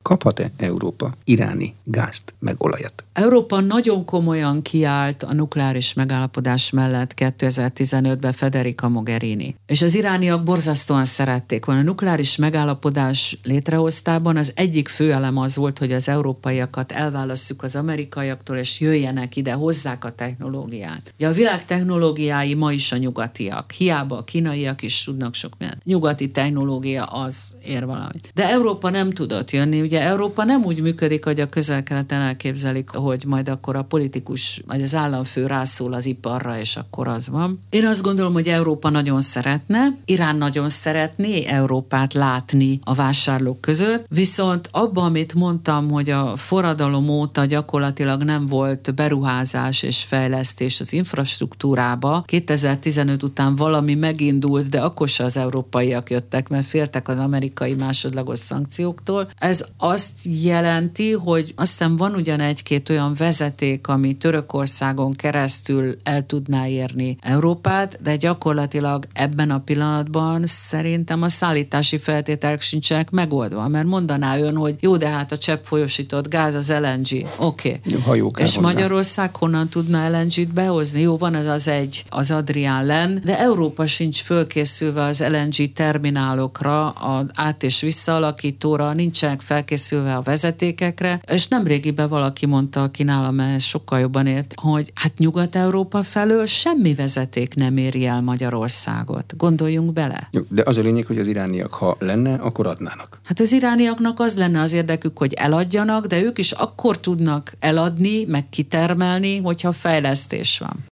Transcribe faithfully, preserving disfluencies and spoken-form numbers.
Kaphat-e Európa iráni gázt, meg olajat? Európa nagyon komolyan kiállt a nukleáris megállapodás mellett kétezer-tizenötben Federica Mogherini. És az irániak borzasztóan szerették volna. A nukleáris megállapodás létrehoztában az egyik fő elem az volt, hogy az európaiakat elválasszuk az amerikaiaktól, és jöjjenek ide, hozzák a technológiát. Ugye a világ technológiái ma is a nyugatiak. Hiába a kínaiak is tudnak sok minden. Nyugati technológia az ér valamit. De Európa nem tudott jönni. Ugye Európa nem úgy működik, hogy a Közel-Keleten elképzelik, hogy majd akkor a politikus, vagy az államfő rászól az iparra, és akkor az van. Én azt gondolom, hogy Európa nagyon szeretne, Irán nagyon szeretné Európát látni a vásárlók között, viszont abban, amit mondtam, hogy a forradalom óta gyakorlatilag nem volt beruházás és fejlesztés az infrastruktúrába, kétezer-tizenöt után valami megindult, de akkor se az európaiak jöttek, mert féltek az amerikai másodlagos szankcióktól. Ez azt jelenti, hogy azt hiszem van ugyan egy-két olyan vezeték, ami Törökországon keresztül el tudná érni Európát, de gyakorlatilag ebben a pillanatban szerintem a szállítási feltételek sincsenek megoldva, mert mondaná ön, hogy jó, de hát a cseppfolyósított gáz az el en gé. Oké. Okay. És hozzá. Magyarország honnan tudna el en gét behozni? Jó, van az az egy, az Adrián len, de Európa sincs fölkészülve az el en gé terminálokra, az át- és visszaalakítóra, nincsenek felkészülve a vezetékekre, és nemrégiben valaki mondta, aki nálam ehhez sokkal jobban ért, hogy hát Nyugat-Európa felől semmi vezeték nem éri el Magyarországot. Gondoljunk bele. Jó, de az a lényeg, hogy az irániak, ha lenne, akkor adnának. Hát az irániaknak az lenne az érdekük, hogy eladjanak, de ők is akkor tudnak eladni, meg kitermelni, hogyha fejlesztés van.